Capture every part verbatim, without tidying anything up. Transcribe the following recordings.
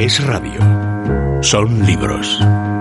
Es radio. Son libros.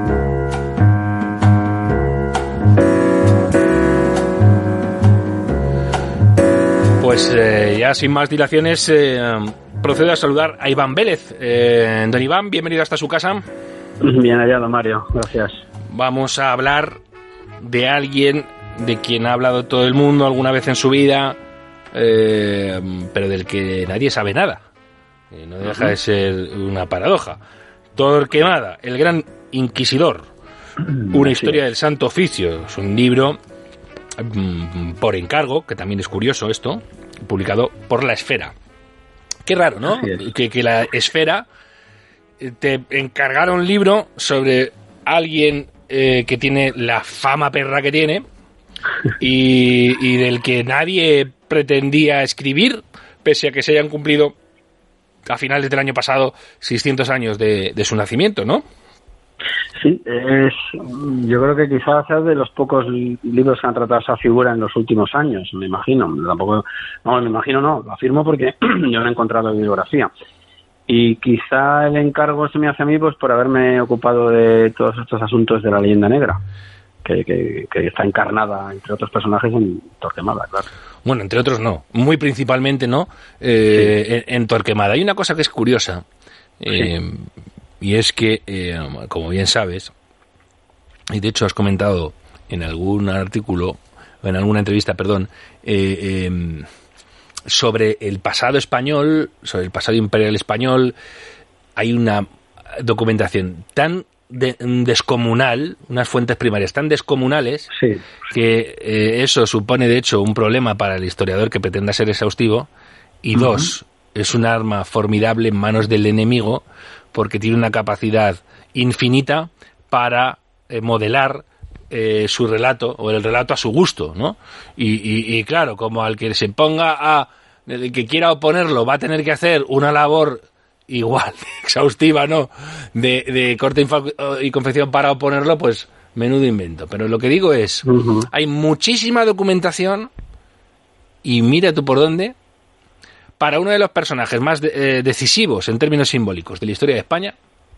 Pues eh, ya sin más dilaciones, eh, procedo a saludar a Iván Vélez. Eh, don Iván, bienvenido hasta su casa. Bien hallado, Mario. Gracias. Vamos a hablar de alguien de quien ha hablado todo el mundo alguna vez en su vida, eh, pero del que nadie sabe nada. Eh, no deja de ser una paradoja. Torquemada, el gran inquisidor. Una historia del Santo Oficio. Es un libro mm, por encargo, que también es curioso esto, publicado por La Esfera. Qué raro, ¿no? Que, que La Esfera te encargara un libro sobre alguien eh, que tiene la fama perra que tiene y, y del que nadie pretendía escribir, pese a que se hayan cumplido a finales del año pasado seiscientos años de, de su nacimiento, ¿no? Sí, es, yo creo que quizás sea de los pocos libros que han tratado esa figura en los últimos años, me imagino. Tampoco, no, me imagino no, lo afirmo porque yo no he encontrado bibliografía. Y quizá el encargo se me hace a mí pues por haberme ocupado de todos estos asuntos de la leyenda negra, que, que, que está encarnada, entre otros personajes, en Torquemada, claro. Bueno, entre otros no, muy principalmente no, eh, sí. en, en Torquemada. Hay una cosa que es curiosa, eh, sí. y es que, eh, como bien sabes, y de hecho has comentado en algún artículo, o en alguna entrevista, perdón, eh, eh, sobre el pasado español, sobre el pasado imperial español, hay una documentación tan de, descomunal, unas fuentes primarias tan descomunales, sí. que eh, eso supone de hecho un problema para el historiador que pretenda ser exhaustivo, y uh-huh. dos, es un arma formidable en manos del enemigo porque tiene una capacidad infinita para eh, modelar eh, su relato o el relato a su gusto, ¿no? Y, y, y claro, como al que se ponga a el que quiera oponerlo va a tener que hacer una labor igual, exhaustiva, ¿no?, de, de corte y confección para oponerlo, pues menudo invento. Pero lo que digo es, uh-huh. hay muchísima documentación, y mira tú por dónde, para uno de los personajes más de, eh, decisivos en términos simbólicos de la historia de España,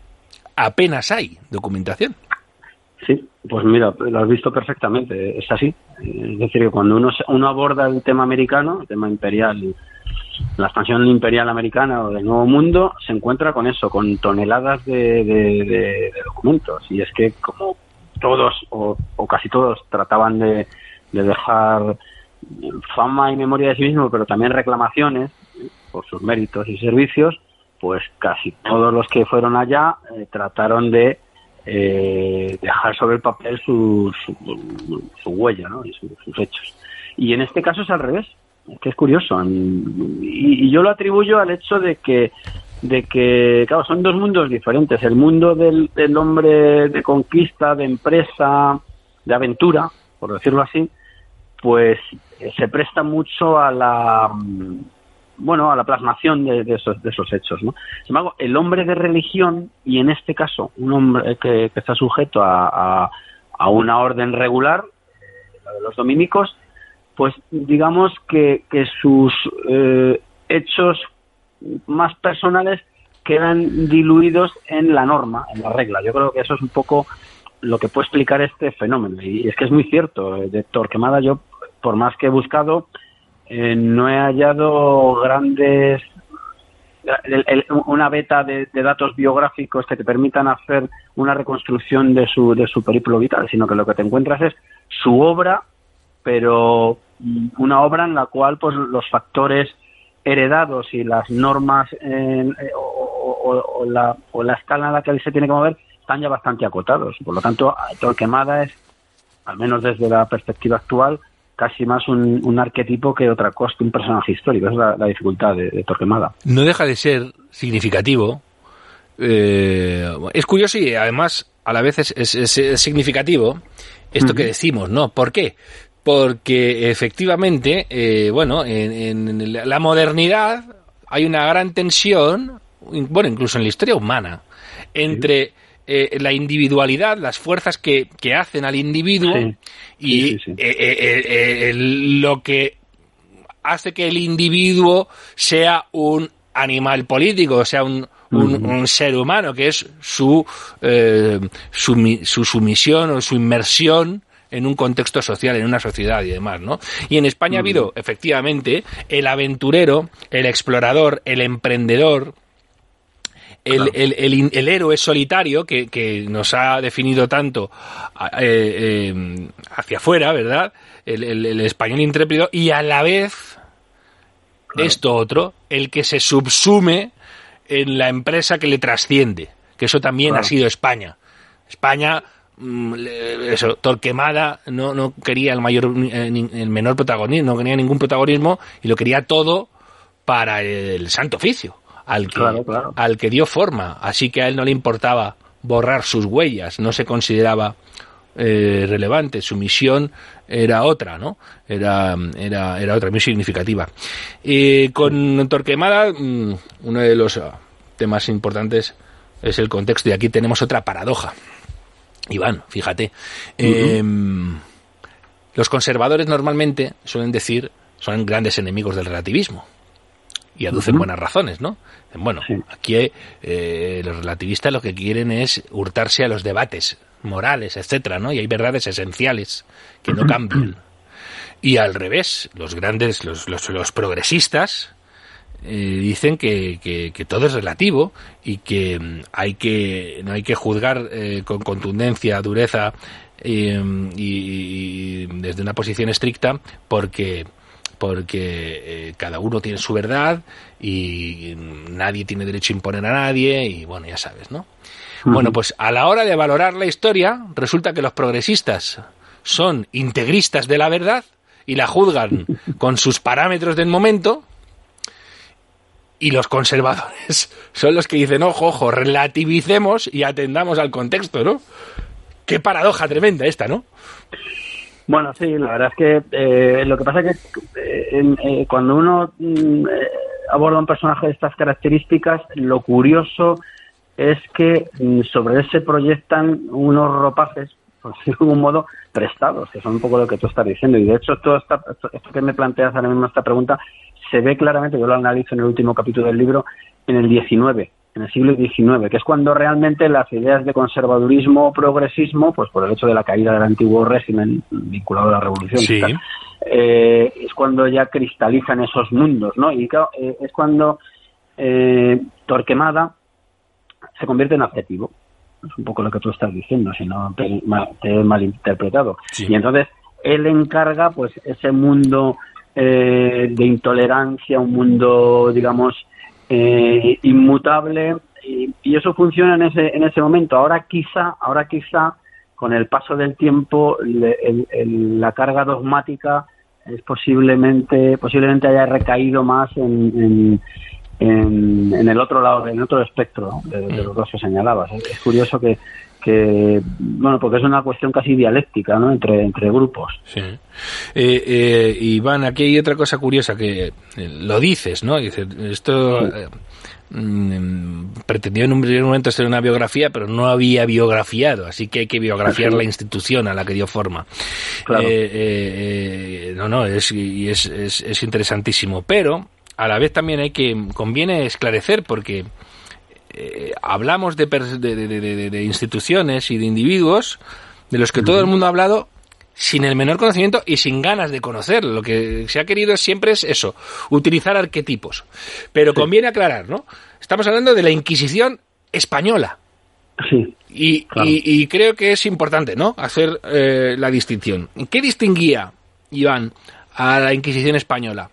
apenas hay documentación. Sí, pues mira, lo has visto perfectamente, es así. Es decir, que cuando uno, uno aborda el tema americano, el tema imperial, la expansión imperial americana o del Nuevo Mundo, se encuentra con eso, con toneladas de, de, de, de documentos. Y es que como todos o, o casi todos trataban de, de dejar fama y memoria de sí mismo, pero también reclamaciones por sus méritos y servicios, pues casi todos los que fueron allá eh, trataron de eh, dejar sobre el papel su, su, su huella, ¿no?, y su, sus hechos. Y en este caso es al revés. Que es curioso, y, y yo lo atribuyo al hecho de que de que claro, son dos mundos diferentes. El mundo del, del hombre de conquista, de empresa, de aventura, por decirlo así, pues eh, se presta mucho a la bueno a la plasmación de, de esos de esos hechos, ¿no? Sin embargo, el hombre de religión, y en este caso un hombre que, que está sujeto a, a, a una orden regular, la de los dominicos, pues digamos que, que sus eh, hechos más personales quedan diluidos en la norma, en la regla. Yo creo que eso es un poco lo que puede explicar este fenómeno. Y es que es muy cierto. De Torquemada yo, por más que he buscado, eh, no he hallado grandes... El, el, una beta de, de datos biográficos que te permitan hacer una reconstrucción de su, de su periplo vital, sino que lo que te encuentras es su obra, pero una obra en la cual pues los factores heredados y las normas eh, o, o, o, la, o la escala en la que él se tiene que mover están ya bastante acotados. Por lo tanto, Torquemada es, al menos desde la perspectiva actual, casi más un, un arquetipo que otra cosa, un personaje histórico. Esa es la, la dificultad de, de Torquemada. No deja de ser significativo. Eh, es curioso y además a la vez es, es, es, es significativo esto uh-huh. que decimos, ¿no? ¿Por qué? Porque efectivamente, eh, bueno, en, en la modernidad hay una gran tensión, bueno, incluso en la historia humana, entre eh, la individualidad, las fuerzas que, que hacen al individuo sí. y sí, sí, sí. Eh, eh, eh, lo que hace que el individuo sea un animal político, sea un, un, un ser humano, que es su, eh, su, su sumisión o su inmersión en un contexto social, en una sociedad y demás, ¿no? Y en España ha habido, efectivamente, el aventurero, el explorador, el emprendedor, el, claro. el, el, el héroe solitario que, que nos ha definido tanto eh, eh, hacia afuera, ¿verdad? El, el, el español intrépido, y a la vez, claro. esto otro, el que se subsume en la empresa que le trasciende, que eso también claro. ha sido España. España... eso, Torquemada no, no quería el mayor el menor protagonismo, no quería ningún protagonismo y lo quería todo para el Santo Oficio, al que, claro, claro. al que dio forma, así que a él no le importaba borrar sus huellas, no se consideraba eh, relevante, su misión era otra, ¿no? Era, era, era otra, muy significativa. Y con Torquemada, uno de los temas importantes es el contexto, y aquí tenemos otra paradoja. Iván, fíjate, uh-huh. eh, los conservadores normalmente suelen decir, son grandes enemigos del relativismo y aducen uh-huh. buenas razones, ¿no? Bueno, sí. aquí eh, los relativistas lo que quieren es hurtarse a los debates morales, etcétera, ¿no? Y hay verdades esenciales que no cambian. Y al revés, los grandes, los, los, los progresistas Eh, dicen que, que, que todo es relativo y que hay que no hay que juzgar eh, con contundencia, dureza eh, y, y desde una posición estricta porque porque eh, cada uno tiene su verdad y nadie tiene derecho a imponer a nadie y bueno, ya sabes, ¿no? Uh-huh. Bueno, pues a la hora de valorar la historia resulta que los progresistas son integristas de la verdad y la juzgan con sus parámetros del momento. Y los conservadores son los que dicen, ojo, ojo, relativicemos y atendamos al contexto, ¿no? Qué paradoja tremenda esta, ¿no? Bueno, sí, la verdad es que eh, lo que pasa es que eh, eh, cuando uno eh, aborda un personaje de estas características, lo curioso es que mm, sobre él se proyectan unos ropajes, por decirlo de algún modo, prestados, que son un poco lo que tú estás diciendo. Y de hecho, todo esta, esto, esto que me planteas ahora mismo, esta pregunta, se ve claramente, yo lo analizo en el último capítulo del libro, en el diecinueve, en el siglo diecinueve, que es cuando realmente las ideas de conservadurismo o progresismo, pues por el hecho de la caída del antiguo régimen vinculado a la revolución, sí. eh, es cuando ya cristalizan esos mundos, ¿no? Y claro, eh, es cuando eh, Torquemada se convierte en adjetivo. Es un poco lo que tú estás diciendo, si no te, te he malinterpretado. Sí. Y entonces él encarga pues ese mundo Eh, de intolerancia, un mundo, digamos, eh, inmutable, y, y eso funciona en ese en ese momento. Ahora quizá, ahora quizá, con el paso del tiempo, le, el, el, la carga dogmática es posiblemente posiblemente haya recaído más en, en, en, en el otro lado, en el otro espectro de, de los dos que señalabas. Es curioso que que bueno, porque es una cuestión casi dialéctica, ¿no? entre entre grupos. Sí. Eh, eh, Iván, aquí hay otra cosa curiosa que eh, lo dices, ¿no? Dices, esto sí. eh, mm, pretendió en un primer momento ser una biografía, pero no había biografiado, así que hay que biografiar sí. la institución a la que dio forma. Claro. Eh, eh, no, no, es y es, es es interesantísimo, pero a la vez también hay que conviene esclarecer porque Eh, hablamos de, de, de, de, de instituciones y de individuos de los que todo el mundo ha hablado sin el menor conocimiento y sin ganas de conocer. Lo que se ha querido siempre es eso, utilizar arquetipos. Pero sí. conviene aclarar, ¿no? Estamos hablando de la Inquisición española. Sí. Y, claro. y, y creo que es importante, ¿no? Hacer eh, la distinción. ¿Qué distinguía, Iván, a la Inquisición española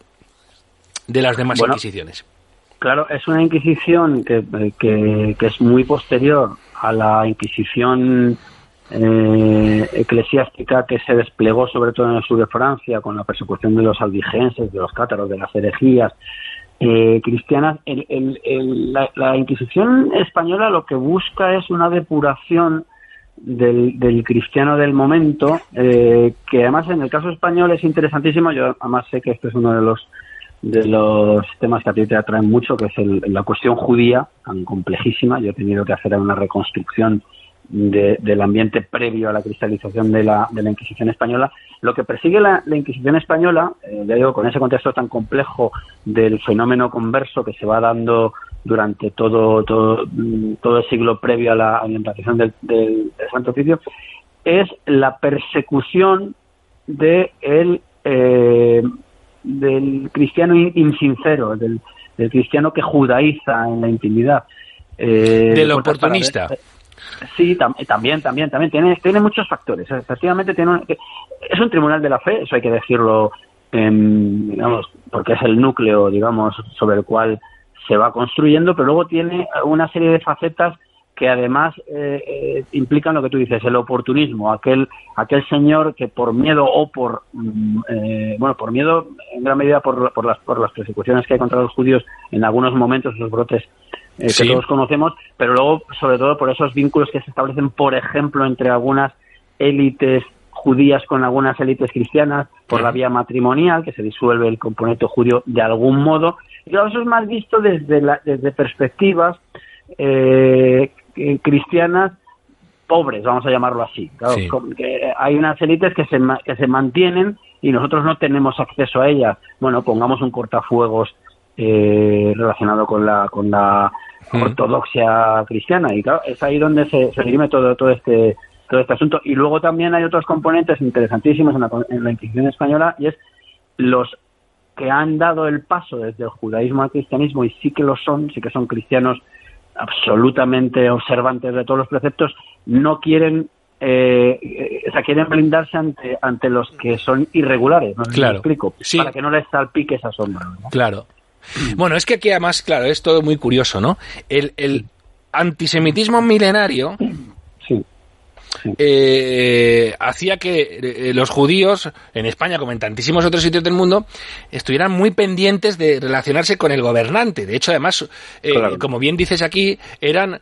de las demás bueno. Inquisiciones? Claro, es una Inquisición que, que, que es muy posterior a la Inquisición eh, eclesiástica que se desplegó sobre todo en el sur de Francia con la persecución de los albigenses, de los cátaros, de las herejías eh, cristianas. El, el, el, la, la Inquisición española lo que busca es una depuración del, del cristiano del momento, eh, que además en el caso español es interesantísimo. Yo además sé que este es uno de los de los temas que a ti te atraen mucho, que es el, la cuestión judía, tan complejísima. Yo he tenido que hacer una reconstrucción de, del ambiente previo a la cristalización de la, de la Inquisición española. Lo que persigue la, la Inquisición española, eh, ya digo, con ese contexto tan complejo del fenómeno converso que se va dando durante todo todo, todo el siglo previo a la, a la implantación del, del, del Santo Oficio, es la persecución de el, eh, del cristiano insincero, del, del cristiano que judaiza en la intimidad. Eh, del oportunista. Para, sí, tam, también, también, también. Tiene, tiene muchos factores. Efectivamente, tiene un, es un tribunal de la fe, eso hay que decirlo, eh, digamos, porque es el núcleo, digamos, sobre el cual se va construyendo, pero luego tiene una serie de facetas que además eh, eh, implican lo que tú dices, el oportunismo, aquel aquel señor que por miedo o por eh, bueno por miedo en gran medida por, por las por las persecuciones que hay contra los judíos en algunos momentos, esos brotes eh, sí. que todos conocemos, pero luego sobre todo por esos vínculos que se establecen, por ejemplo, entre algunas élites judías con algunas élites cristianas, por la vía matrimonial, que se disuelve el componente judío de algún modo. Y claro, eso es más visto desde la, desde perspectivas eh, cristianas pobres, vamos a llamarlo así. Claro, sí. que hay unas élites que se, que se mantienen y nosotros no tenemos acceso a ellas. Bueno, pongamos un cortafuegos eh, relacionado con la con la mm. ortodoxia cristiana, y claro, es ahí donde se, se dirime todo todo este todo este asunto. Y luego también hay otros componentes interesantísimos en la, en la Inquisición española, y es los que han dado el paso desde el judaísmo al cristianismo, y sí que lo son, sí que son cristianos absolutamente observantes de todos los preceptos, no quieren eh, eh, o sea, quieren blindarse ante ante los que son irregulares, no sé claro. si me explico, sí. para que no les salpique esa sombra, ¿no? Claro. Bueno, es que aquí además, claro, es todo muy curioso, ¿no? El, el antisemitismo milenario sí. Sí. Eh, hacía que eh, los judíos, en España como en tantísimos otros sitios del mundo, estuvieran muy pendientes de relacionarse con el gobernante. De hecho, además, eh, claro. como bien dices aquí, eran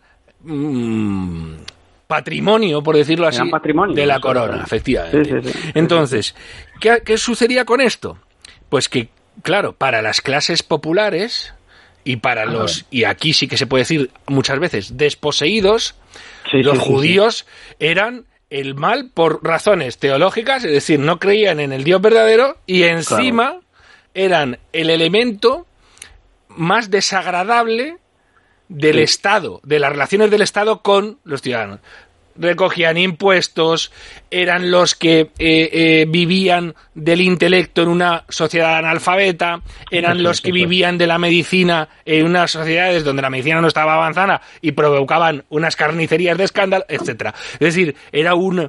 mmm, patrimonio, por decirlo así, de la corona, sí. efectivamente. Sí, sí, sí. Entonces, ¿qué, ¿qué sucedía con esto? Pues que, claro, para las clases populares y para los, y aquí sí que se puede decir muchas veces, desposeídos, sí, los sí, judíos sí. eran el mal por razones teológicas, es decir, no creían en el Dios verdadero, y encima claro. eran el elemento más desagradable del sí. Estado, de las relaciones del Estado con los ciudadanos. Recogían impuestos, eran los que eh, eh, vivían del intelecto en una sociedad analfabeta, eran los que vivían de la medicina en unas sociedades donde la medicina no estaba avanzada y provocaban unas carnicerías de escándalo, etcétera. Es decir, era un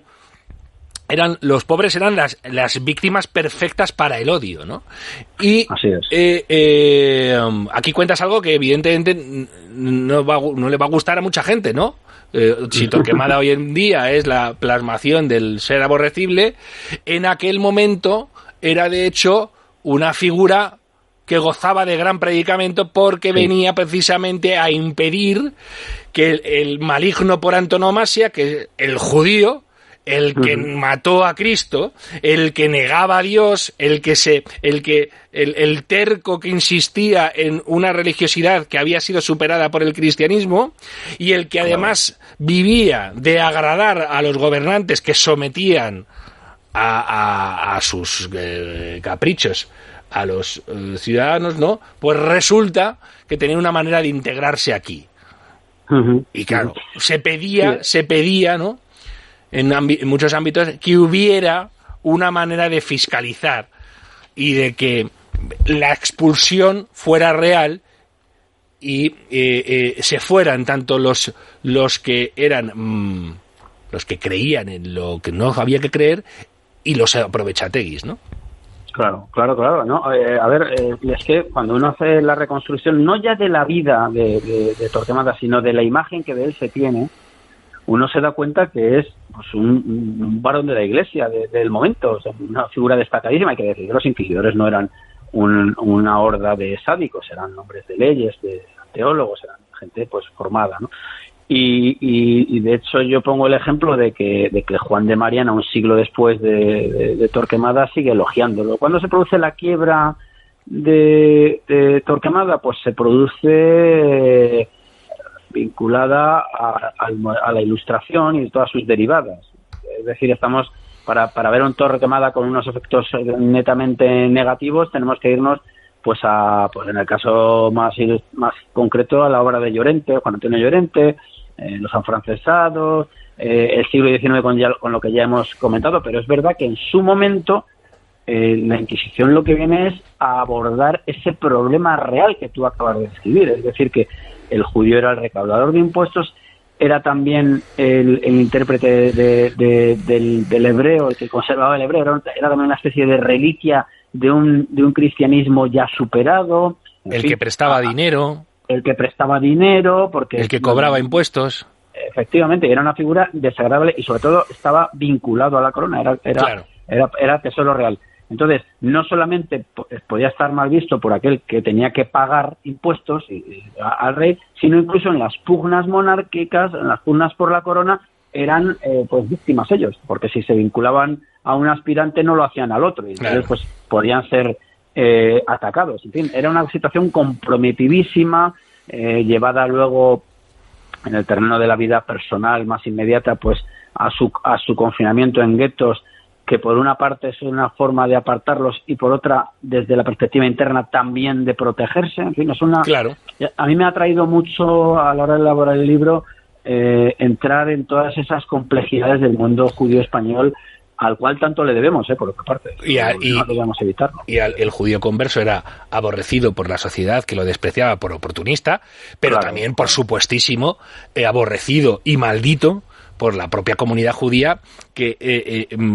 eran los pobres eran las las víctimas perfectas para el odio, ¿no? Y así es. Eh, eh, aquí cuentas algo que evidentemente no va, no le va a gustar a mucha gente, ¿no? Eh, si Torquemada hoy en día es la plasmación del ser aborrecible, en aquel momento era de hecho una figura que gozaba de gran predicamento porque sí. venía precisamente a impedir que el, el maligno por antonomasia, que el judío, el que uh-huh. mató a Cristo, el que negaba a Dios, el que se, el que, el, el terco que insistía en una religiosidad que había sido superada por el cristianismo, y el que además vivía de agradar a los gobernantes que sometían a, a, a sus eh, caprichos a los eh, ciudadanos, ¿no? Pues resulta que tenía una manera de integrarse aquí. Uh-huh. Y claro, se pedía, sí. se pedía, ¿no? En, ámbi- en muchos ámbitos, que hubiera una manera de fiscalizar y de que la expulsión fuera real y eh, eh, se fueran tanto los los que eran mmm, los que creían en lo que no había que creer y los aprovechateguis, ¿no? Claro, claro, claro. ¿no? Eh, a ver, eh, es que cuando uno hace la reconstrucción, no ya de la vida de, de, de Torquemada, sino de la imagen que de él se tiene, uno se da cuenta que es pues, un, un varón de la Iglesia de, del momento, o sea, una figura destacadísima. Hay que decir que los inquisidores no eran un, una horda de sádicos, eran hombres de leyes, de teólogos, eran gente pues formada, ¿no? Y, y, y de hecho yo pongo el ejemplo de que, de que Juan de Mariana, un siglo después de, de, de Torquemada, sigue elogiándolo. ¿Cuándo se produce la quiebra de, de Torquemada? Pues se produce vinculada a, a, a la Ilustración y todas sus derivadas. Es decir, estamos para, para ver un Torquemada con unos efectos netamente negativos, tenemos que irnos pues a pues en el caso más más concreto a la obra de Llorente, Juan Antonio Llorente, eh, los afrancesados, eh, el siglo diecinueve con, ya, con lo que ya hemos comentado, pero es verdad que en su momento eh, la Inquisición lo que viene es a abordar ese problema real que tú acabas de describir, es decir, que el judío era el recaudador de impuestos, era también el, el intérprete de, de, del, del hebreo, el que conservaba el hebreo, era, era también una especie de reliquia de un de un cristianismo ya superado. El fin, que prestaba a, dinero. El que prestaba dinero, porque... El que cobraba impuestos. Efectivamente, era una figura desagradable y sobre todo estaba vinculado a la corona, era era, claro. era, era tesoro real. Entonces, no solamente podía estar mal visto por aquel que tenía que pagar impuestos y, y, a, al rey, sino incluso en las pugnas monárquicas, en las pugnas por la corona, eran eh, pues víctimas ellos, porque si se vinculaban a un aspirante no lo hacían al otro, y entonces claro. pues podían ser eh, atacados. En fin, era una situación comprometidísima, eh, llevada luego en el terreno de la vida personal más inmediata, pues a su a su confinamiento en guetos, que por una parte es una forma de apartarlos y por otra, desde la perspectiva interna, también de protegerse. En fin, es una... Claro. A mí me ha traído mucho, a la hora de elaborar el libro, eh, entrar en todas esas complejidades del mundo judío español, al cual tanto le debemos, eh, por otra parte. Y, a, y, no debemos evitarlo. Y al, el judío converso era aborrecido por la sociedad, que lo despreciaba por oportunista, pero claro, también, por supuestísimo, eh, aborrecido y maldito por la propia comunidad judía, que eh, eh,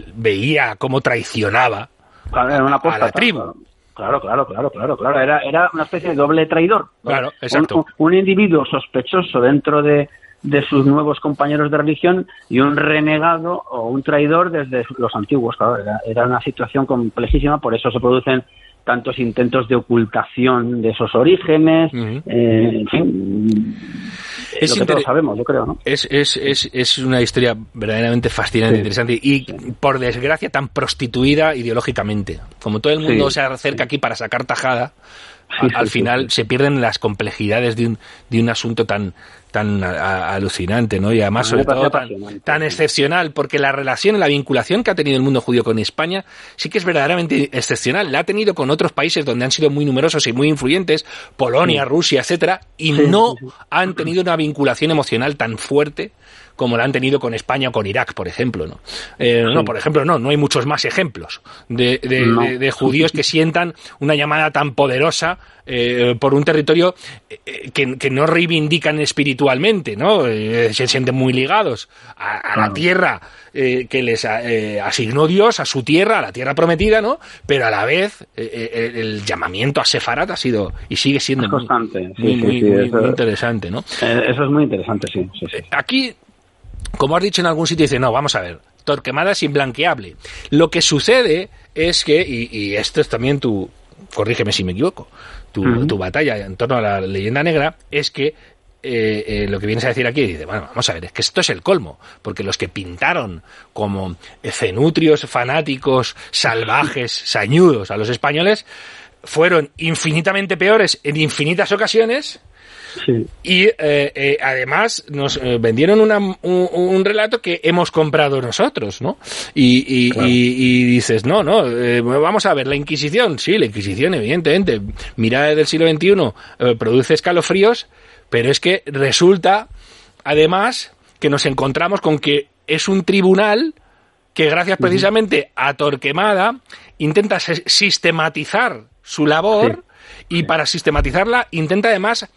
veía cómo traicionaba claro, era una a la tribu. Claro, claro, claro, claro, claro. Era, era una especie de doble traidor. Claro, exacto. Un, un individuo sospechoso dentro de, de sus nuevos compañeros de religión y un renegado o un traidor desde los antiguos. Claro, era, era una situación complejísima, por eso se producen tantos intentos de ocultación de esos orígenes, uh-huh. eh, en fin, es lo que inter... todos sabemos, yo creo, ¿no? Es, es, es, es una historia verdaderamente fascinante, sí. interesante y, sí. por desgracia, tan prostituida ideológicamente. Como todo el mundo sí. se acerca aquí para sacar tajada, sí, a, al sí, final sí. se pierden las complejidades de un, de un asunto tan tan a, a, alucinante, ¿no? Y además, sobre todo, tan, tan excepcional, porque la relación, la vinculación que ha tenido el mundo judío con España sí que es verdaderamente excepcional. La ha tenido con otros países donde han sido muy numerosos y muy influyentes, Polonia, sí. Rusia, etcétera, y sí, no sí, sí. han tenido una vinculación emocional tan fuerte como la han tenido con España o con Irak, por ejemplo, ¿no? Eh, sí. No, por ejemplo, no, no hay muchos más ejemplos de, de, no. de, de judíos que sientan una llamada tan poderosa eh, por un territorio eh, que, que no reivindican espiritualmente, ¿no? Eh, se sienten muy ligados a, a claro. la tierra eh, que les eh, asignó Dios, a su tierra, a la tierra prometida, ¿no? Pero a la vez eh, el, el llamamiento a Sefarat ha sido y sigue siendo es constante, muy, sí, muy, sí, sí, muy, eso, muy interesante, ¿no? Eso es muy interesante, sí. sí, sí. Aquí, como has dicho en algún sitio, dice, no, vamos a ver, Torquemada es imblanqueable. Lo que sucede es que, y, y esto es también tu, corrígeme si me equivoco, tu, uh-huh. tu batalla en torno a la leyenda negra, es que eh, eh, lo que vienes a decir aquí, dice, bueno, vamos a ver, es que esto es el colmo, porque los que pintaron como cenutrios, fanáticos, salvajes, sañudos a los españoles, fueron infinitamente peores en infinitas ocasiones. Sí. Y eh, eh, además nos eh, vendieron una, un, un relato que hemos comprado nosotros, ¿no? Y, y, claro. y, y dices, no, no, eh, vamos a ver, la Inquisición, sí, la Inquisición, evidentemente, mirada del siglo veintiuno, eh, produce escalofríos, pero es que resulta, además, que nos encontramos con que es un tribunal que, gracias precisamente a Torquemada, intenta sistematizar su labor sí. y para sistematizarla intenta además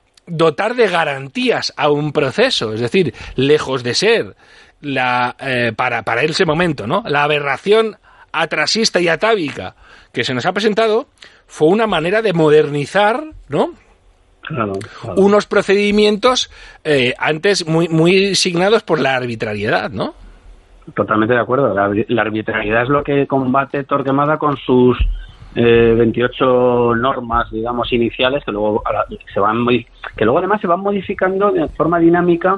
dotar de garantías a un proceso, es decir, lejos de ser la eh, para para ese momento, ¿no? La aberración atrasista y atávica que se nos ha presentado fue una manera de modernizar, ¿no? Claro, claro. Unos procedimientos eh, antes muy muy signados por la arbitrariedad, ¿no? Totalmente de acuerdo. La, la arbitrariedad es lo que combate Torquemada con sus Eh, veintiocho normas, digamos, iniciales que luego se van que luego además se van modificando de forma dinámica,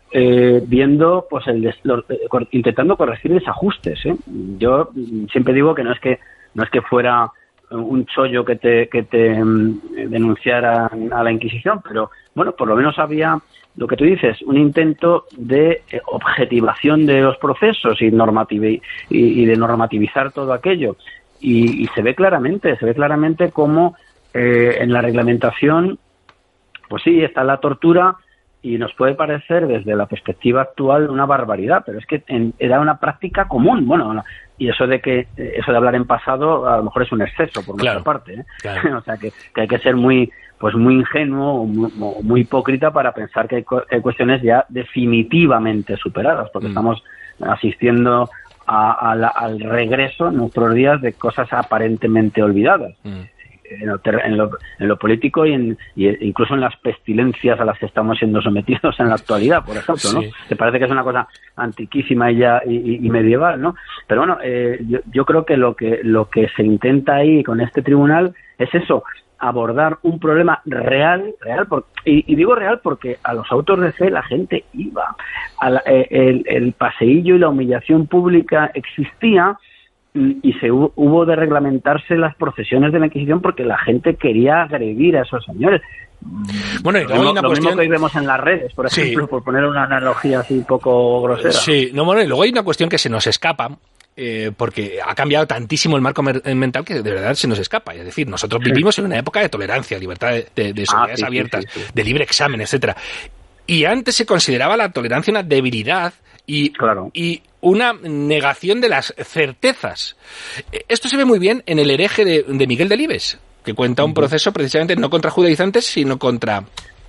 eh, viendo pues el des, lo, intentando corregir desajustes, ¿eh? Yo siempre digo que no es que no es que fuera un chollo que te que te denunciara a la Inquisición, pero bueno, por lo menos había, lo que tú dices, un intento de objetivación de los procesos y, normativ- y, y de normativizar todo aquello. Y, y se ve claramente, se ve claramente cómo eh, en la reglamentación, pues sí, está la tortura y nos puede parecer desde la perspectiva actual una barbaridad, pero es que en, era una práctica común. Bueno, y eso de que eso de hablar en pasado a lo mejor es un exceso por claro, nuestra parte, ¿eh? Claro. O sea que, que hay que ser muy pues muy ingenuo o muy, muy hipócrita para pensar que hay, cu- hay cuestiones ya definitivamente superadas, porque mm. estamos asistiendo a, a la, al regreso en nuestros días de cosas aparentemente olvidadas. Mm. En lo, en, lo, en lo político y, en, y incluso en las pestilencias a las que estamos siendo sometidos en la actualidad, por ejemplo, ¿no? Sí. Te parece que es una cosa antiquísima y ya y, y medieval, ¿no? Pero bueno, eh, yo, yo creo que lo que lo que se intenta ahí con este tribunal es eso, abordar un problema real, real, por, y, y digo real porque a los autos de fe la gente iba, a la, eh, el, el paseillo y la humillación pública existía. Y se hubo de reglamentarse las procesiones de la Inquisición porque la gente quería agredir a esos señores. Bueno, y luego hay una lo cuestión... mismo que vemos en las redes, por ejemplo, sí. por poner una analogía así un poco grosera. Sí, no, bueno, y luego hay una cuestión que se nos escapa, eh, porque ha cambiado tantísimo el marco mental que de verdad se nos escapa. Es decir, nosotros vivimos sí. en una época de tolerancia, libertad de, de, de sociedades ah, sí, abiertas, sí, sí, sí. de libre examen, etcétera. Y antes se consideraba la tolerancia una debilidad y, claro. y una negación de las certezas. Esto se ve muy bien en El hereje de, de Miguel Delibes, que cuenta un proceso precisamente no contra judaizantes, sino contra,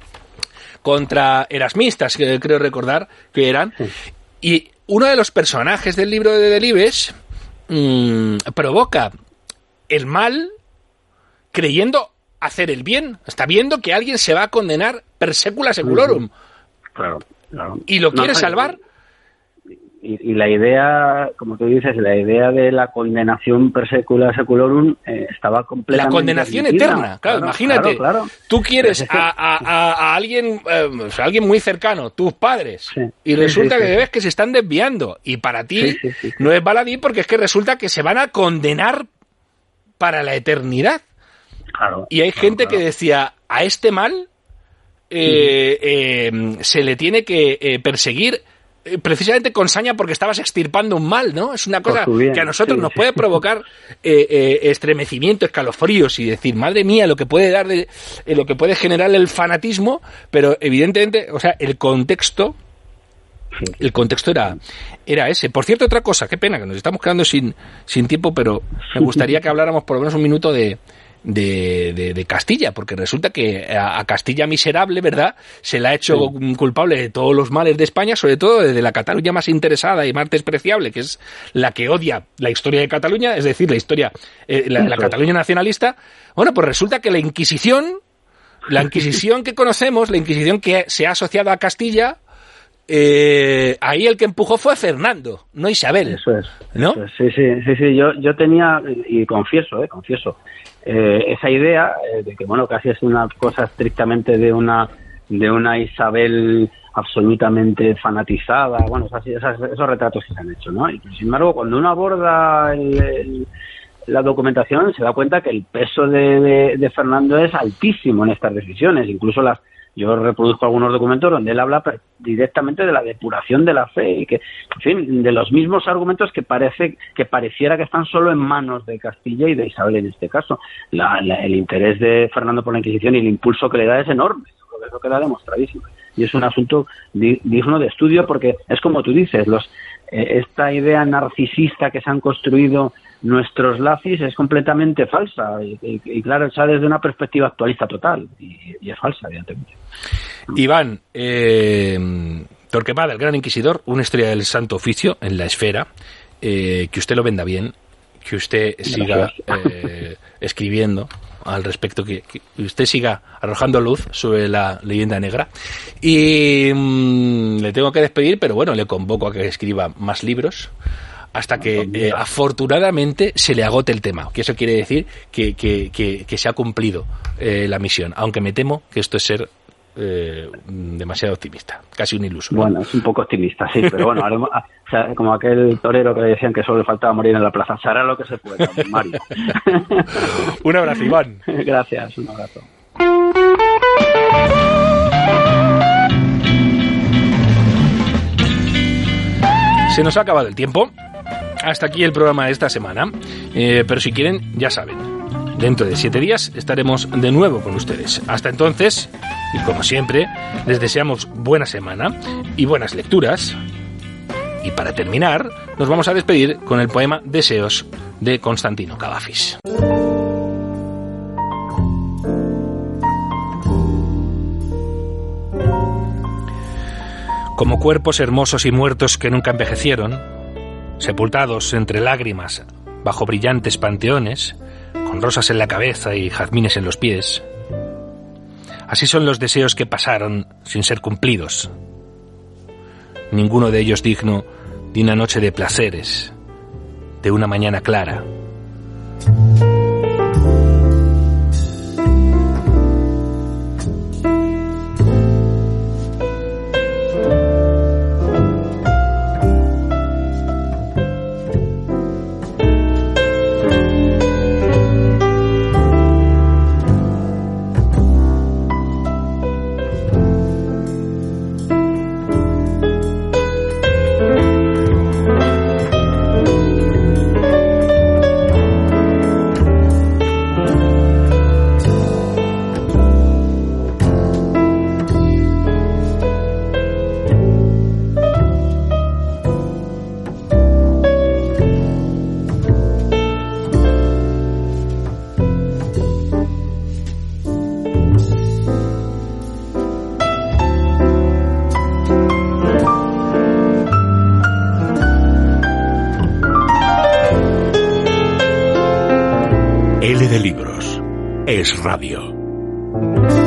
contra erasmistas, que creo recordar que eran. Sí. Y uno de los personajes del libro de Delibes mmm, provoca el mal creyendo hacer el bien. Está viendo que alguien se va a condenar per secula seculorum. Claro, claro. Y lo quiere no, salvar. Y, y la idea, como tú dices, la idea de la condenación per secula seculorum eh, estaba completamente... La condenación admitida. Eterna, claro, claro, imagínate. Claro, claro. Tú quieres a, a, a, a alguien eh, a alguien muy cercano, tus padres, sí, y resulta sí, sí, que sí. ves que se están desviando. Y para ti sí, sí, sí, sí. no es baladí porque es que resulta que se van a condenar para la eternidad. Claro, y hay claro, gente claro. que decía, a este mal eh, eh, se le tiene que eh, perseguir eh, precisamente con saña porque estabas extirpando un mal, ¿no? Es una cosa bien, que a nosotros sí, nos puede provocar eh, eh, estremecimiento, escalofríos y decir, madre mía, lo que puede dar, de, eh, lo que puede generar el fanatismo, pero evidentemente, o sea, el contexto, el contexto era, era ese. Por cierto, otra cosa, qué pena que nos estamos quedando sin, sin tiempo, pero me gustaría que habláramos por lo menos un minuto de De, de, de Castilla, porque resulta que a, a Castilla miserable, ¿verdad?, se le ha hecho sí. culpable de todos los males de España, sobre todo desde la Cataluña más interesada y más despreciable, que es la que odia la historia de Cataluña, es decir, la historia, eh, la, la Cataluña nacionalista. Bueno, pues resulta que la Inquisición, la Inquisición que conocemos, la Inquisición que se ha asociado a Castilla, eh, ahí el que empujó fue Fernando, no Isabel. Eso es, ¿no? Eso es. Sí, sí, sí, sí, yo, yo tenía, y confieso, eh, confieso, Eh, esa idea eh, de que bueno casi es una cosa estrictamente de una de una Isabel absolutamente fanatizada, bueno esas, esas, esos retratos que se han hecho, ¿no? Y sin embargo cuando uno aborda el, el, la documentación se da cuenta que el peso de, de, de Fernando es altísimo en estas decisiones, incluso las yo reproduzco algunos documentos donde él habla directamente de la depuración de la fe y que, en fin, de los mismos argumentos que parece que pareciera que están solo en manos de Castilla y de Isabel en este caso. La, la, el interés de Fernando por la Inquisición y el impulso que le da es enorme, eso queda demostradísimo. Y es un asunto di, digno de estudio porque es como tú dices, los eh, esta idea narcisista que se han construido nuestros lazis es completamente falsa y, y, y claro, está desde una perspectiva actualista total y, y es falsa, evidentemente. Iván, eh, Torquemada, el gran inquisidor, una historia del Santo Oficio en la esfera, eh, que usted lo venda bien, que usted siga eh, escribiendo al respecto, que, que usted siga arrojando luz sobre la leyenda negra y mmm, le tengo que despedir, pero bueno, le convoco a que escriba más libros hasta que eh, afortunadamente se le agote el tema, que eso quiere decir que, que, que, que se ha cumplido eh, la misión, aunque me temo que esto es ser eh, demasiado optimista, casi un iluso. Bueno, es un poco optimista, sí, pero bueno, haremos, o sea, como aquel torero que decían que solo le faltaba morir en la plaza, se hará lo que se pueda, Mario. Un abrazo, Iván. Gracias, un abrazo. Se nos ha acabado el tiempo. Hasta aquí el programa de esta semana. Eh, pero si quieren, ya saben, dentro de siete días estaremos de nuevo con ustedes. Hasta entonces, y como siempre, les deseamos buena semana y buenas lecturas. Y para terminar, nos vamos a despedir con el poema Deseos de Constantino Cavafis. Como cuerpos hermosos y muertos que nunca envejecieron, sepultados entre lágrimas bajo brillantes panteones, con rosas en la cabeza y jazmines en los pies. Así son los deseos que pasaron sin ser cumplidos, ninguno de ellos digno de una noche de placeres, de una mañana clara. L de Libros es radio.